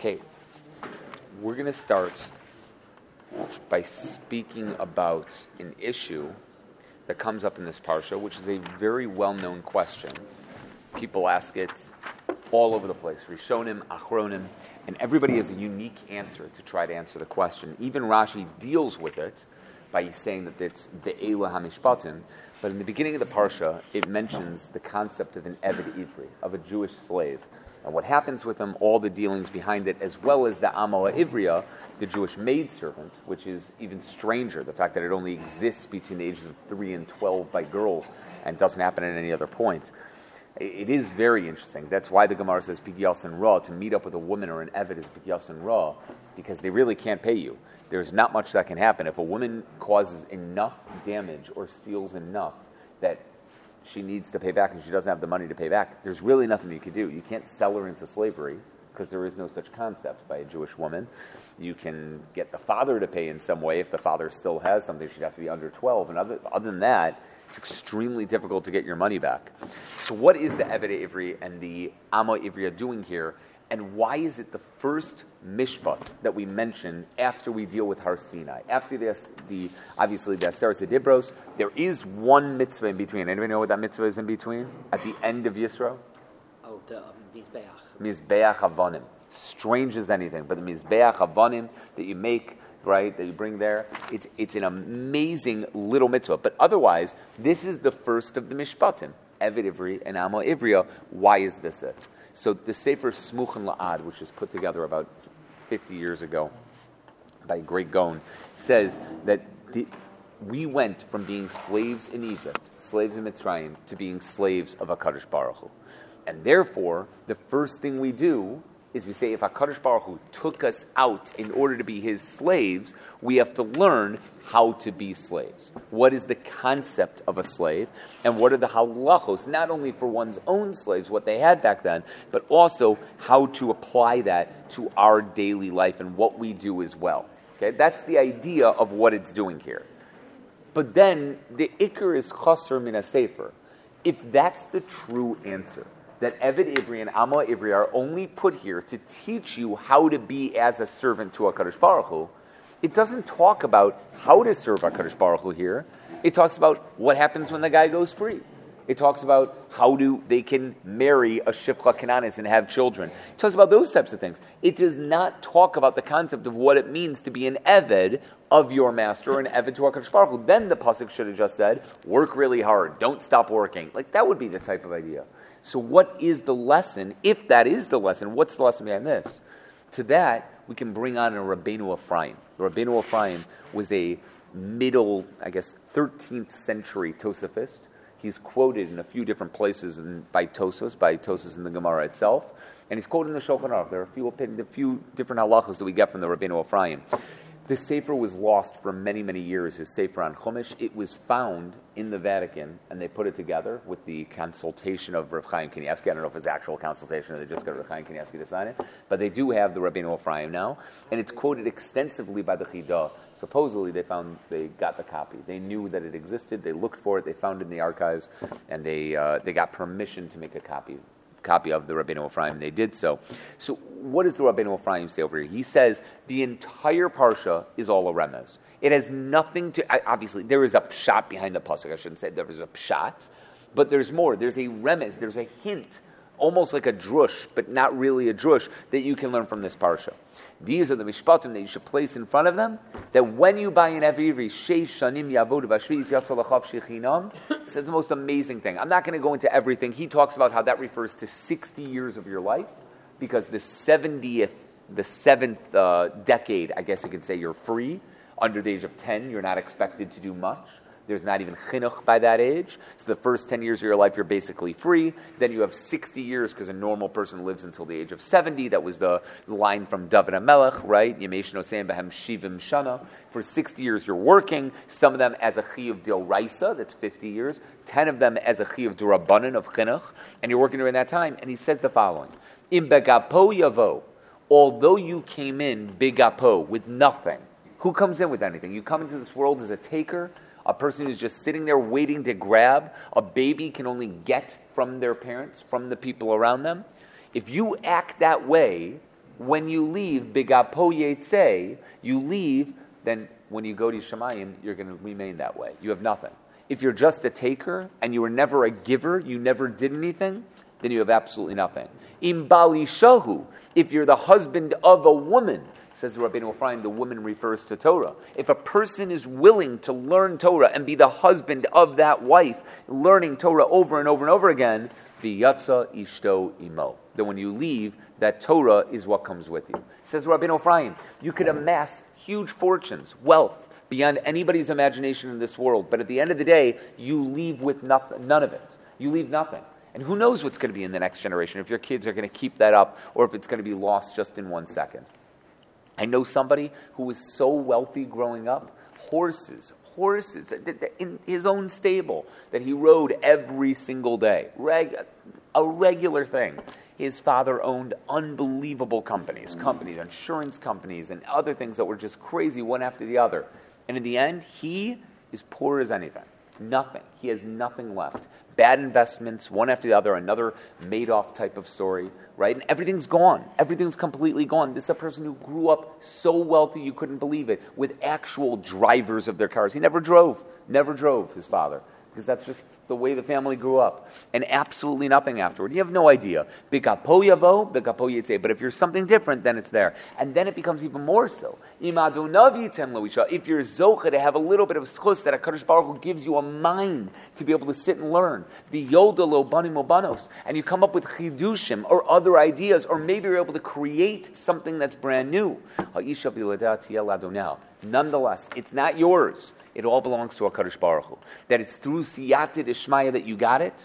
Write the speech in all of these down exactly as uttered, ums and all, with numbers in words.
Okay, we're going to start by speaking about an issue that comes up in this parsha, which is a very well-known question. People ask it all over the place, Rishonim, Achronim, and everybody has a unique answer to try to answer the question. Even Rashi deals with it by saying that it's Be'ela HaMishpatim, but in the beginning of the parsha, it mentions the concept of an Eved Ivri, of a Jewish slave, and what happens with them, all the dealings behind it, as well as the Amo Ivriya, the Jewish maidservant, which is even stranger, the fact that it only exists between the ages of three and twelve by girls and doesn't happen at any other point. It is very interesting. That's why the Gemara says Pigyas and Ra, to meet up with a woman or an Eved is Pigyas and Ra, because they really can't pay you. There's not much that can happen. If a woman causes enough damage or steals enough that she needs to pay back and she doesn't have the money to pay back, there's really nothing you can do. You can't sell her into slavery because there is no such concept by a Jewish woman. You can get the father to pay in some way. If the father still has something, she'd have to be under twelve. And other, other than that, it's extremely difficult to get your money back. So what is the Eved Ivri and the Amo Ivriya doing here? And why is it the first mishpat that we mention after we deal with Har Sinai? After the, the obviously the Aseret Dibros, there is one mitzvah in between. Anybody know what that mitzvah is in between? At the end of Yisro? Oh, the um, Mizbeach. Mizbeach Havanim. Strange as anything, but the Mizbeach Havanim that you make, right, that you bring there, it's it's an amazing little mitzvah. But otherwise, this is the first of the mishpatim, Eved Ivri and Amo Ivriya. Why is this it? So the Sefer Smuchen La'ad, which was put together about fifty years ago by a great Gaon, says that the, we went from being slaves in Egypt, slaves in Mitzrayim, to being slaves of HaKadosh Baruch Hu. And therefore, the first thing we do is we say, if HaKadosh Baruch Hu took us out in order to be His slaves, we have to learn how to be slaves. What is the concept of a slave? And what are the halachos, not only for one's own slaves, what they had back then, but also how to apply that to our daily life and what we do as well. Okay, that's the idea of what it's doing here. But then, the ikar is chasr min ha-sefer. If that's the true answer, that Eved Ivri and Amo Ivri are only put here to teach you how to be as a servant to HaKadosh Baruch Hu, it doesn't talk about how to serve HaKadosh Baruch Hu here. It talks about what happens when the guy goes free. It talks about how do they can marry a Shifcha Kananis and have children. It talks about those types of things. It does not talk about the concept of what it means to be an Eved of your master, or an Eved to HaKadosh Baruch Hu. Then the pasuk should have just said, work really hard, don't stop working. Like, that would be the type of idea. So what is the lesson? If that is the lesson, what's the lesson behind this? To that, we can bring on a Rabbeinu Ephraim. The Rabbeinu Ephraim was a middle, I guess, thirteenth century Tosafist. He's quoted in a few different places in, by Tosas, by Tosas in the Gemara itself. And he's quoted in the Shulchan Aruch. There are a few, a few different halachos that we get from the Rabbeinu Ephraim. This Sefer was lost for many, many years, his Sefer on Chumash. It was found in the Vatican, and they put it together with the consultation of Rav Chaim Kanievsky. I don't know if it's actual consultation or they just got Rav Chaim Kanievsky to sign it, but they do have the Rabbeinu Ephraim now, and it's quoted extensively by the Chidah. Supposedly, they found they got the copy. They knew that it existed. They looked for it. They found it in the archives, and they uh, they got permission to make a copy. copy of the Rabbeinu Ephraim, and they did so. So what does the Rabbeinu Ephraim say over here? He says the entire parsha is all a remez. It has nothing to, obviously, there is a pshat behind the pasuk. I shouldn't say there is a pshat, but there's more. There's a remez, there's a hint, almost like a drush, but not really a drush, that you can learn from this parsha. These are the mishpatim that you should place in front of them, that when you buy an Eved Ivri, sheish shanim yavod v'ashviz yatzal lachav shechinam, it's the most amazing thing. I'm not going to go into everything. He talks about how that refers to sixty years of your life, because the seventieth, the seventh uh, decade, I guess you could say, you're free. Under the age of ten, you're not expected to do much. There's not even chinuch by that age. So the first ten years of your life, you're basically free. Then you have sixty years, because a normal person lives until the age of seventy. That was the line from David HaMelech, right? Yemesh noseim behem shivim shana. For sixty years, you're working. Some of them as a chiyuv d'oraisa, that's fifty years. Ten of them as a chiyuv d'rabbanan of chinuch. And you're working during that time. And he says the following. Im begapo yavo. Although you came in begapo, with nothing. Who comes in with anything? You come into this world as a taker, a person who's just sitting there waiting to grab. A baby can only get from their parents, from the people around them. If you act that way, when you leave, bigapo yetze, you leave, then when you go to Shemayim, you're going to remain that way. You have nothing. If you're just a taker and you were never a giver, you never did anything, then you have absolutely nothing. Im bali shahu, if you're the husband of a woman, says Rabbeinu Ephraim, the woman refers to Torah. If a person is willing to learn Torah and be the husband of that wife, learning Torah over and over and over again, v'yatza ishto imo. Then when you leave, that Torah is what comes with you. Says Rabbeinu Ephraim, you could amass huge fortunes, wealth, beyond anybody's imagination in this world. But at the end of the day, you leave with nothing, none of it. You leave nothing. And who knows what's going to be in the next generation, if your kids are going to keep that up, or if it's going to be lost just in one second. I know somebody who was so wealthy growing up, horses, horses, in his own stable, that he rode every single day. Reg, a regular thing. His father owned unbelievable companies, companies, insurance companies, and other things that were just crazy, one after the other. And in the end, he is poor as anything. Nothing. He has nothing left. Bad investments, one after the other, another Madoff type of story, right? And everything's gone. Everything's completely gone. This is a person who grew up so wealthy you couldn't believe it, with actual drivers of their cars. He never drove. Never drove, his father. Because that's just the way the family grew up. And absolutely nothing afterward. You have no idea. Bikapo yavo, bikapo yitzeh. But if you're something different, then it's there. And then it becomes even more so. If you're zocha to have a little bit of schus that HaKadosh Baruch Hu gives you a mind to be able to sit and learn. And you come up with chidushim or other ideas, or maybe you're able to create something that's brand new. Nonetheless, it's not yours. It all belongs to HaKadosh Baruch Hu. That it's through siyata d'shmaya that you got it.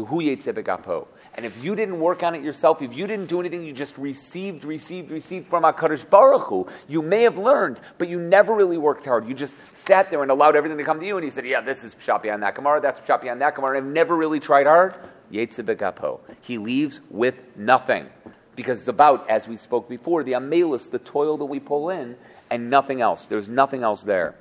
And if you didn't work on it yourself, if you didn't do anything, you just received, received, received from HaKadosh Baruch Hu, you may have learned, but you never really worked hard. You just sat there and allowed everything to come to you, and he said, yeah, this is Pshat b'yan that Gemara, that's Pshat b'yan that Gemara, and I've never really tried hard. Yetze b'gapo. He leaves with nothing. Because it's about, as we spoke before, the amelus, the toil that we pull in, and nothing else. There's nothing else there.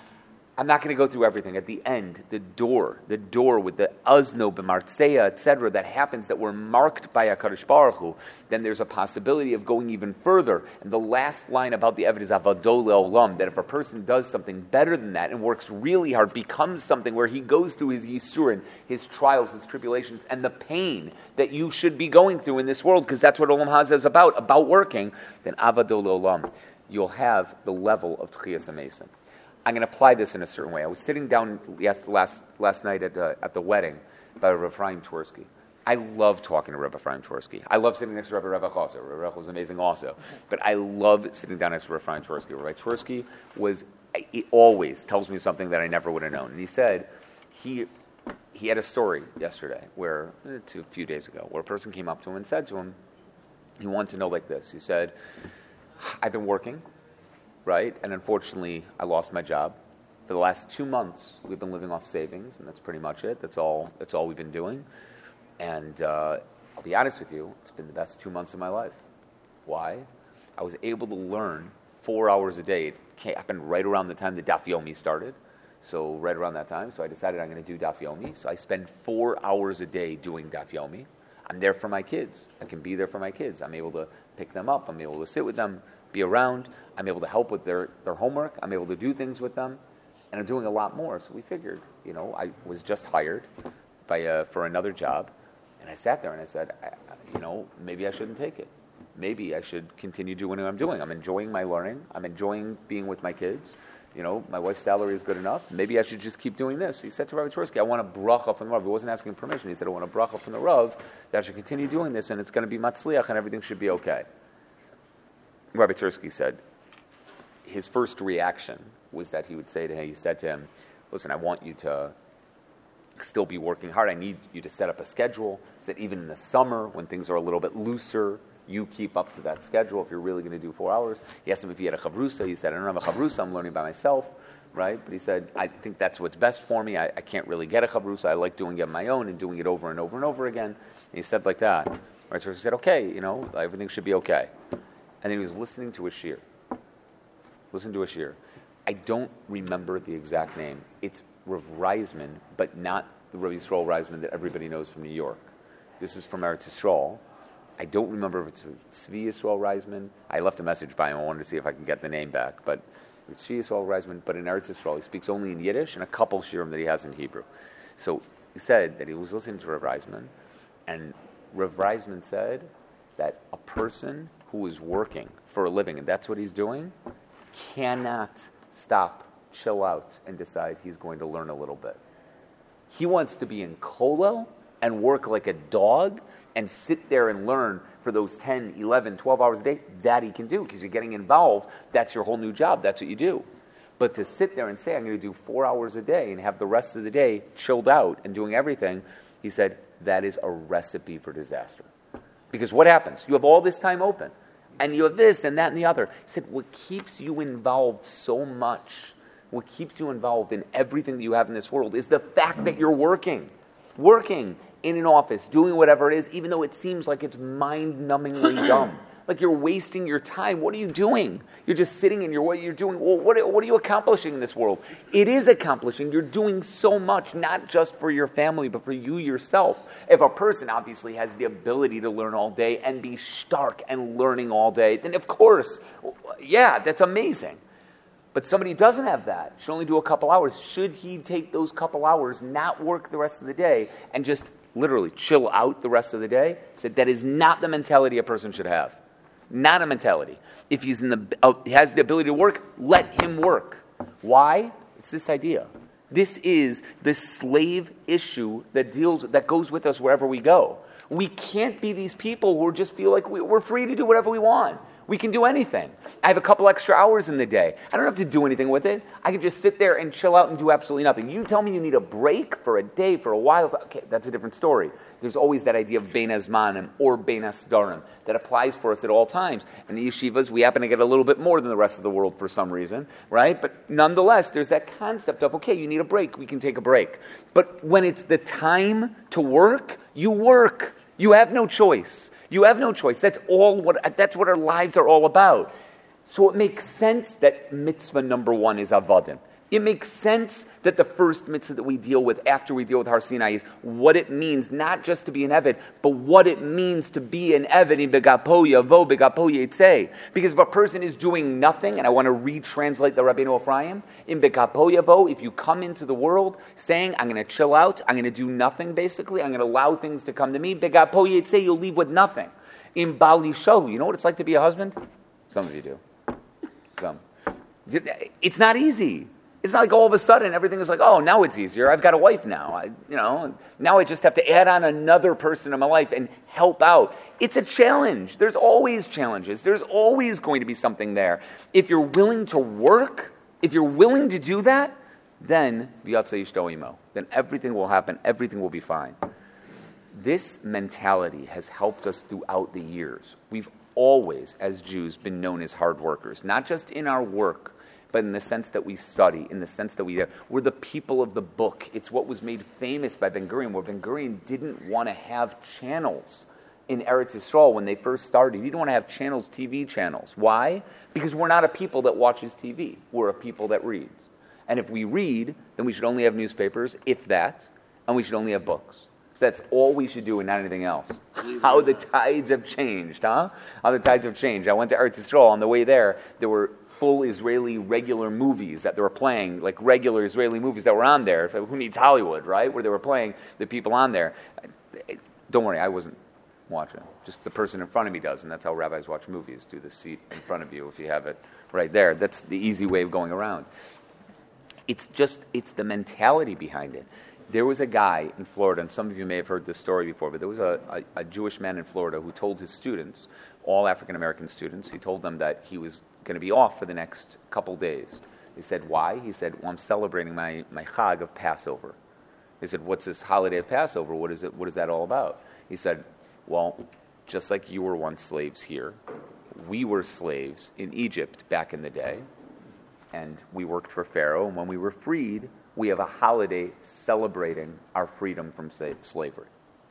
I'm not going to go through everything. At the end, the door, the door with the azno, b'martzeya, et cetera, that happens that were marked by HaKadosh Baruch Hu, then there's a possibility of going even further. And the last line about the Eved is avado le'olam, that if a person does something better than that and works really hard, becomes something where he goes through his yisurin, his trials, his tribulations, and the pain that you should be going through in this world, because that's what Olam Hazeh is about, about working, then avado le'olam, you'll have the level of Tchias HaMesim. I'm going to apply this in a certain way. I was sitting down yes, last last night at uh, at the wedding by Rabbi Ephraim Twersky. I love talking to Rabbi Ephraim Twersky. I love sitting next to Rabbi Revach also. Rabbi Revach was amazing also. But I love sitting down next to Rabbi Ephraim Twersky. Rabbi Twersky was, he always tells me something that I never would have known. And he said, he he had a story yesterday, where, a few days ago, where a person came up to him and said to him, he wanted to know like this. He said, I've been working, right? And unfortunately, I lost my job. For the last two months, we've been living off savings, and that's pretty much it. That's all. That's all we've been doing. And uh, I'll be honest with you, it's been the best two months of my life. Why? I was able to learn four hours a day. It happened right around the time the Daf Yomi started. So right around that time, so I decided I'm going to do Daf Yomi. So I spend four hours a day doing Daf Yomi. I'm there for my kids. I can be there for my kids. I'm able to pick them up. I'm able to sit with them, be around. I'm able to help with their, their homework. I'm able to do things with them. And I'm doing a lot more. So we figured, you know, I was just hired by uh, for another job. And I sat there and I said, I, you know, maybe I shouldn't take it. Maybe I should continue doing what I'm doing. I'm enjoying my learning. I'm enjoying being with my kids. You know, my wife's salary is good enough. Maybe I should just keep doing this. He said to Rabbi Twersky, I want a bracha from the Rav. He wasn't asking permission. He said, I want a bracha from the Rav that I should continue doing this, and it's going to be matzliach, and everything should be okay. Rabbi Twersky said, his first reaction was that he would say to him, he said to him, listen, I want you to still be working hard. I need you to set up a schedule so that even in the summer, when things are a little bit looser, you keep up to that schedule if you're really going to do four hours. He asked him if he had a chavrusa. He said, I don't have a chavrusa. I'm learning by myself, right? But he said, I think that's what's best for me. I, I can't really get a chavrusa. I like doing it on my own and doing it over and over and over again. And he said like that. Right? So he said, okay, you know, everything should be okay. And then he was listening to a shir. Listen to a shir. I don't remember the exact name. It's Rav Reisman, but not the Rav Yisrael Reisman that everybody knows from New York. This is from Eretz Yisrael. I don't remember if it's Tzvi Yisrael Reisman. I left a message by him. I wanted to see if I can get the name back. But it's Tzvi Yisrael Reisman, but in Eretz Yisrael, he speaks only in Yiddish and a couple shiurim that he has in Hebrew. So he said that he was listening to Rav Reisman, and Rav Reisman said that a person who is working for a living, and that's what he's doing, cannot stop, chill out, and decide he's going to learn a little bit. He wants to be in kollel and work like a dog and sit there and learn for those ten, eleven, twelve hours a day. That he can do because you're getting involved. That's your whole new job. That's what you do. But to sit there and say, I'm going to do four hours a day and have the rest of the day chilled out and doing everything, he said, that is a recipe for disaster. Because what happens? You have all this time open, and you have this and that and the other. He said, what keeps you involved so much, what keeps you involved in everything that you have in this world is the fact that you're working. Working in an office, doing whatever it is, even though it seems like it's mind-numbingly dumb. Like you're wasting your time. What are you doing? You're just sitting in your, what you're doing. Well, what, what are you accomplishing in this world? It is accomplishing. You're doing so much, not just for your family, but for you yourself. If a person obviously has the ability to learn all day and be stark and learning all day, then of course, yeah, that's amazing. But somebody who doesn't have that, should only do a couple hours. Should he take those couple hours, not work the rest of the day, and just literally chill out the rest of the day? He said that is not the mentality a person should have. Not a mentality. If he's in the uh, has the ability to work, let him work. Why? It's this idea. This is the slave issue that deals that goes with us wherever we go. We can't be these people who just feel like we, we're free to do whatever we want. We can do anything. I have a couple extra hours in the day. I don't have to do anything with it. I can just sit there and chill out and do absolutely nothing. You tell me you need a break for a day, for a while. Okay, that's a different story. There's always that idea of bein hazmanim or bein hasdarim that applies for us at all times. In the yeshivas, we happen to get a little bit more than the rest of the world for some reason, right? But nonetheless, there's that concept of, okay, you need a break. We can take a break. But when it's the time to work, you work. You have no choice. You have no choice. That's all. What that's what our lives are all about. So it makes sense that mitzvah number one is avodim. It makes sense that the first mitzvah that we deal with after we deal with Har Sinai is what it means, not just to be an Eved, but what it means to be an Eved in Begapo Yavo, Begapo Yetzeh. Because if a person is doing nothing, and I want to retranslate the Rabbeinu Ephraim, in Begapo Yavo, if you come into the world saying, I'm going to chill out, I'm going to do nothing basically, I'm going to allow things to come to me, Begapo Yetzeh, you'll leave with nothing. In Bali Shohu, you know what it's like to be a husband? Some of you do. Some. It's not easy. It's not like all of a sudden everything is like, oh, now it's easier. I've got a wife now. I, you know, now I just have to add on another person in my life and help out. It's a challenge. There's always challenges. There's always going to be something there. If you're willing to work, if you're willing to do that, then then everything will happen. Everything will be fine. This mentality has helped us throughout the years. We've always, as Jews, been known as hard workers, not just in our work, but in the sense that we study, in the sense that we, we're the people of the book. It's what was made famous by Ben Gurion, where Ben Gurion didn't want to have channels in Eretz Yisrael when they first started. He didn't want to have channels, T V channels. Why? Because we're not a people that watches T V. We're a people that reads. And if we read, then we should only have newspapers, if that, and we should only have books. So that's all we should do and not anything else. How the tides have changed, huh? How the tides have changed. I went to Eretz Yisrael. On the way there, there were full Israeli regular movies that they were playing, like regular Israeli movies that were on there. Who needs Hollywood, right? Where they were playing the people on there. Don't worry, I wasn't watching. Just the person in front of me does, and that's how rabbis watch movies. Do the seat in front of you if you have it right there. That's the easy way of going around. It's just, it's the mentality behind it. There was a guy in Florida, and some of you may have heard this story before, but there was a, a, a Jewish man in Florida who told his students, all African-American students, he told them that he was going to be off for the next couple days. He said, why? He said, well, I'm celebrating my, my Chag of Passover. He said, what's this holiday of Passover? What is it? What is that all about? He said, well, just like you were once slaves here, we were slaves in Egypt back in the day, and we worked for Pharaoh, and when we were freed, we have a holiday celebrating our freedom from slavery.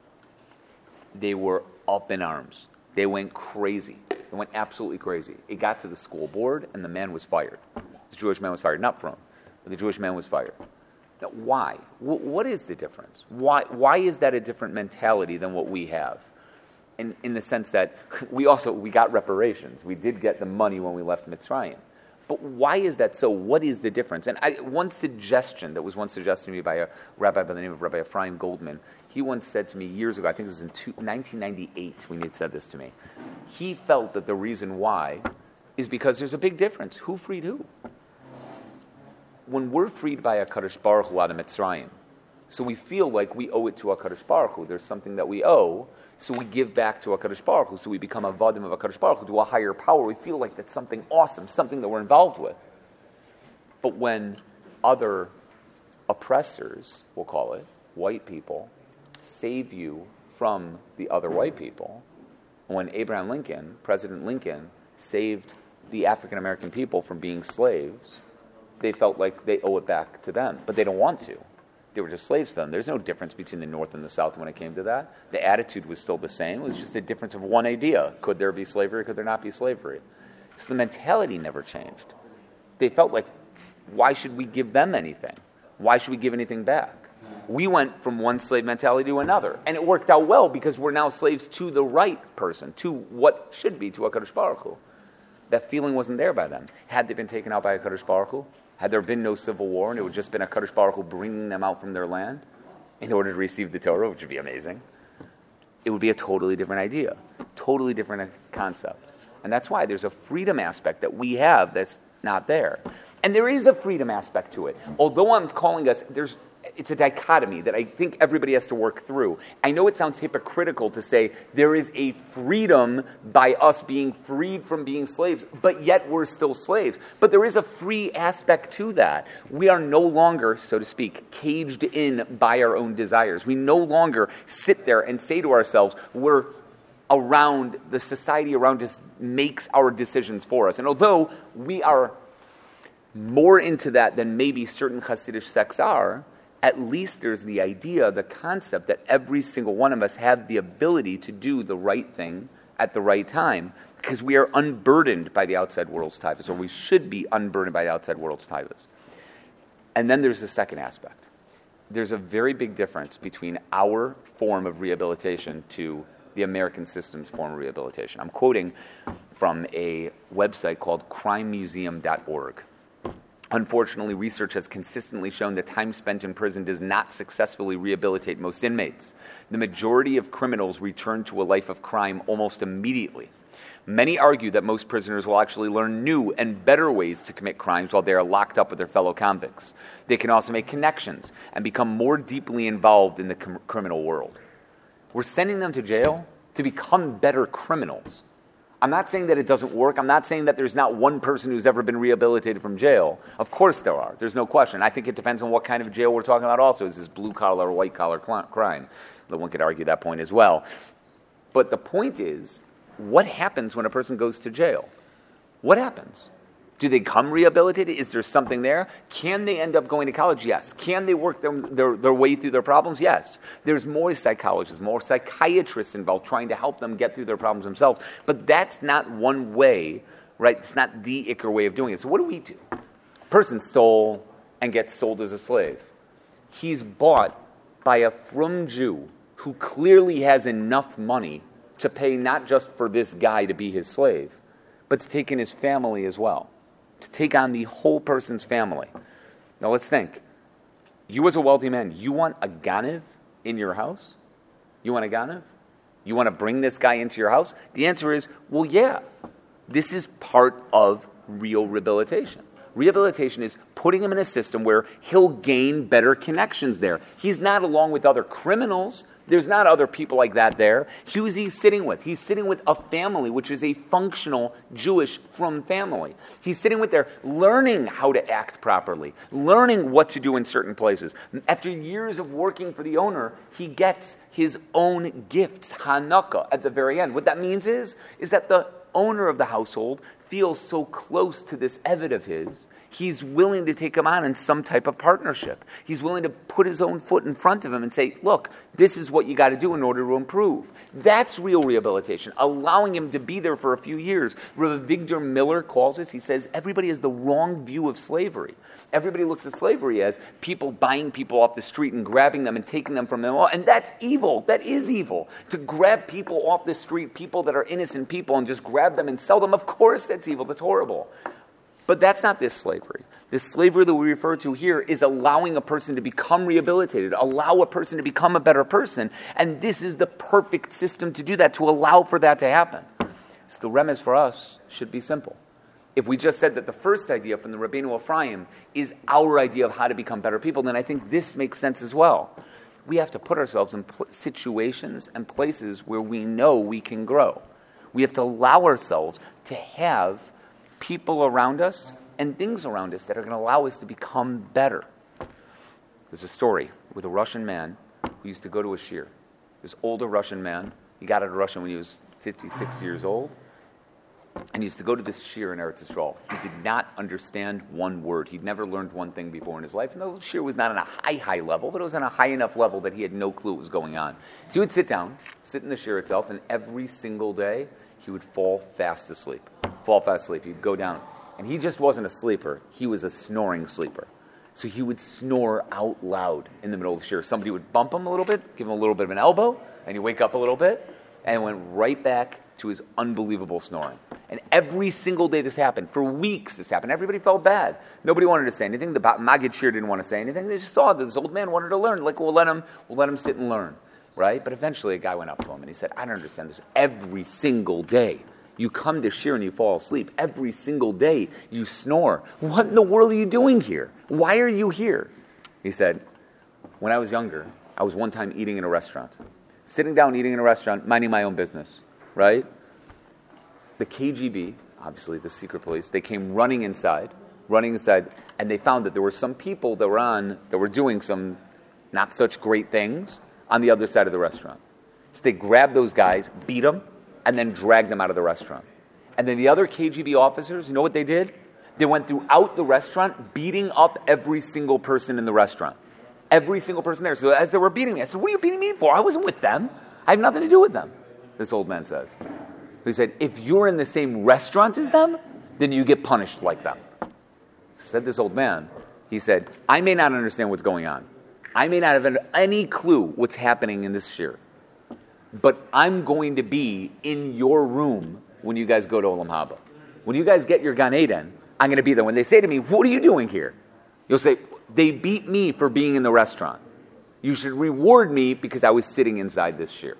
They were up in arms. They went crazy. They went absolutely crazy. It got to the school board, and the man was fired. The Jewish man was fired, not from, but the Jewish man was fired. Now, why? W- what is the difference? Why? Why is that a different mentality than what we have? in, in the sense that we also, we got reparations. We did get the money when we left Mitzrayim. But why is that so? What is the difference? And I, one suggestion that was once suggested to me by a rabbi by the name of Rabbi Ephraim Goldman, he once said to me years ago, I think this was in two, nineteen ninety-eight when he had said this to me. He felt that the reason why is because there's a big difference. Who freed who? When we're freed by HaKadosh Baruch Hu out of Mitzrayim, so we feel like we owe it to HaKadosh Baruch Hu. There's something that we owe, so we give back to HaKadosh Baruch Hu. So we become a vadim of HaKadosh Baruch Hu, to a higher power. We feel like that's something awesome, something that we're involved with. But when other oppressors, we'll call it, white people, save you from the other white people, when Abraham Lincoln, President Lincoln, saved the African American people from being slaves, they felt like they owe it back to them, but they don't want to. They were just slaves to them. There's no difference between the North and the South when it came to that. The attitude was still the same. It was just a difference of one idea. Could there be slavery? Could there not be slavery? So the mentality never changed. They felt like, why should we give them anything? Why should we give anything back? We went from one slave mentality to another. And it worked out well because we're now slaves to the right person, to what should be, to HaKadosh Baruch Hu. That feeling wasn't there by them. Had they been taken out by HaKadosh Baruch Hu, had there been no civil war and it would just been HaKadosh Baruch Hu bringing them out from their land in order to receive the Torah, which would be amazing, it would be a totally different idea, totally different concept. And that's why there's a freedom aspect that we have that's not there. And there is a freedom aspect to it. Although I'm calling us, there's it's a dichotomy that I think everybody has to work through. I know it sounds hypocritical to say there is a freedom by us being freed from being slaves, but yet we're still slaves. But there is a free aspect to that. We are no longer, so to speak, caged in by our own desires. We no longer sit there and say to ourselves, we're around, the society around us makes our decisions for us. And although we are more into that than maybe certain Hasidic sects are, at least there's the idea, the concept that every single one of us have the ability to do the right thing at the right time because we are unburdened by the outside world's taivas, or we should be unburdened by the outside world's taivas. And then there's the second aspect. There's a very big difference between our form of rehabilitation to the American system's form of rehabilitation. I'm quoting from a website called crime museum dot org. Unfortunately, research has consistently shown that time spent in prison does not successfully rehabilitate most inmates. The majority of criminals return to a life of crime almost immediately. Many argue that most prisoners will actually learn new and better ways to commit crimes while they are locked up with their fellow convicts. They can also make connections and become more deeply involved in the com- criminal world. We're sending them to jail to become better criminals. I'm not saying that it doesn't work. I'm not saying that there's not one person who's ever been rehabilitated from jail. Of course there are. There's no question. I think it depends on what kind of jail we're talking about also. Is this blue-collar or white-collar cl- crime? Though one could argue that point as well. But the point is, what happens when a person goes to jail? What happens? Do they come rehabilitated? Is there something there? Can they end up going to college? Yes. Can they work them, their, their way through their problems? Yes. There's more psychologists, more psychiatrists involved trying to help them get through their problems themselves. But that's not one way, right? It's not the Iker way of doing it. So what do we do? A person stole and gets sold as a slave. He's bought by a frum Jew who clearly has enough money to pay not just for this guy to be his slave, but to take in his family as well. To take on the whole person's family. Now let's think. You as a wealthy man, you want a Ganev in your house? You want a Ganev? You want to bring this guy into your house? The answer is, well, yeah. This is part of real rehabilitation. Rehabilitation is putting him in a system where he'll gain better connections there. He's not along with other criminals. There's not other people like that there. Who is he sitting with? He's sitting with a family, which is a functional Jewish frum family. He's sitting with there, learning how to act properly, learning what to do in certain places. After years of working for the owner, he gets his own gifts, Hanukkah, at the very end. What that means is, is that the owner of the household feels so close to this Eved of his, He's willing to take him on in some type of partnership. He's willing to put his own foot in front of him and say, look, this is what you got to do in order to improve. That's real rehabilitation, allowing him to be there for a few years. Rabbi Victor Miller calls this, he says, everybody has the wrong view of slavery. Everybody looks at slavery as people buying people off the street and grabbing them and taking them from them. And that's evil. That is evil. To grab people off the street, people that are innocent people, and just grab them and sell them, of course that's evil. That's horrible. But that's not this slavery. This slavery that we refer to here is allowing a person to become rehabilitated, allow a person to become a better person. And this is the perfect system to do that, to allow for that to happen. So the remez for us should be simple. If we just said that the first idea from the Rabbeinu Ephraim is our idea of how to become better people, then I think this makes sense as well. We have to put ourselves in pl- situations and places where we know we can grow. We have to allow ourselves to have people around us and things around us that are going to allow us to become better. There's a story with a Russian man who used to go to a shir. This older Russian man, he got out of Russia when he was fifty, sixty years old, and he used to go to this shir in Eretz Yisrael. He did not understand one word. He'd never learned one thing before in his life, and the shir was not on a high, high level, but it was on a high enough level that he had no clue what was going on. So he would sit down, sit in the shir itself, and every single day, he would fall fast asleep. Fall fast asleep. He'd go down. And he just wasn't a sleeper. He was a snoring sleeper. So he would snore out loud in the middle of the shir. Somebody would bump him a little bit, give him a little bit of an elbow, and he'd wake up a little bit, and went right back to his unbelievable snoring. And every single day this happened. For weeks this happened. Everybody felt bad. Nobody wanted to say anything. The Maggid Shir didn't want to say anything. They just saw that this old man wanted to learn. Like, we'll let him, we'll let him sit and learn. Right? But eventually a guy went up to him and he said, I don't understand this. Every single day you come to shir and you fall asleep. Every single day you snore. What in the world are you doing here? Why are you here? He said, when I was younger, I was one time eating in a restaurant. Sitting down eating in a restaurant, minding my own business. Right? The K G B, obviously the secret police, they came running inside, running inside, and they found that there were some people that were on, that were doing some not such great things on the other side of the restaurant. So they grabbed those guys, beat them, and then dragged them out of the restaurant. And then the other K G B officers, you know what they did? They went throughout the restaurant, beating up every single person in the restaurant. Every single person there. So as they were beating me, I said, what are you beating me for? I wasn't with them. I had nothing to do with them, this old man says. He said, if you're in the same restaurant as them, then you get punished like them. Said this old man, he said, I may not understand what's going on. I may not have any clue what's happening in this shir. But I'm going to be in your room when you guys go to Olam Haba. When you guys get your Gan Eden, I'm going to be there. When they say to me, what are you doing here? You'll say, they beat me for being in the restaurant. You should reward me because I was sitting inside this shir.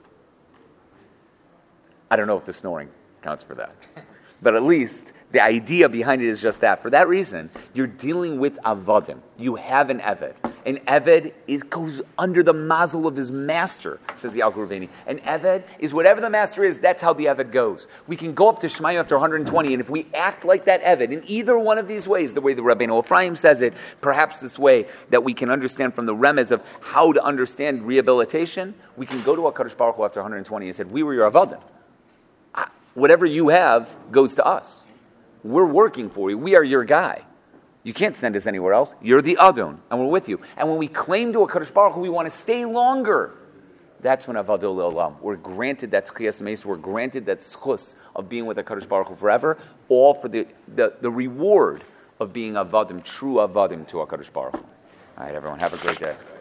I don't know if the snoring counts for that. But at least the idea behind it is just that. For that reason, you're dealing with avadim. You have an eved. An eved is, goes under the mazel of his master, says the Al-Gurvani. An eved is whatever the master is, that's how the eved goes. We can go up to Shemayim after one hundred twenty, and if we act like that eved in either one of these ways, the way the Rabbeinu Ephraim says it, perhaps this way that we can understand from the remez of how to understand rehabilitation, we can go to HaKadosh Baruch Hu after one hundred twenty and say, we were your avadim. Whatever you have goes to us. We're working for you. We are your guy. You can't send us anywhere else. You're the Adon, and we're with you. And when we claim to HaKadosh Baruch Hu, we want to stay longer. That's when Avadu Le'olam. We're granted that Tchias Meis. We're granted that schus of being with HaKadosh Baruch Hu forever, all for the, the, the reward of being Avadim, true Avadim to HaKadosh Baruch Hu. All right, everyone, have a great day.